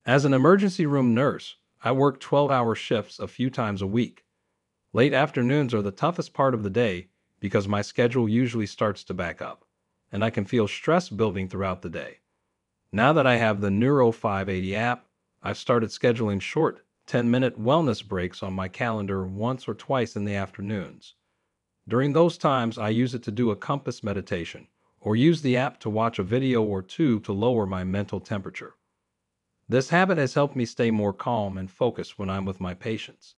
As an emergency room nurse, I work 12-hour shifts a few times a week. Late afternoons are the toughest part of the day because my schedule usually starts to back up, and I can feel stress building throughout the day. Now that I have the Neuro 580 app, I've started scheduling short 10-minute wellness breaks on my calendar once or twice in the afternoons. During those times, I use it to do a compass meditation or use the app to watch a video or two to lower my mental temperature. This habit has helped me stay more calm and focused when I'm with my patients.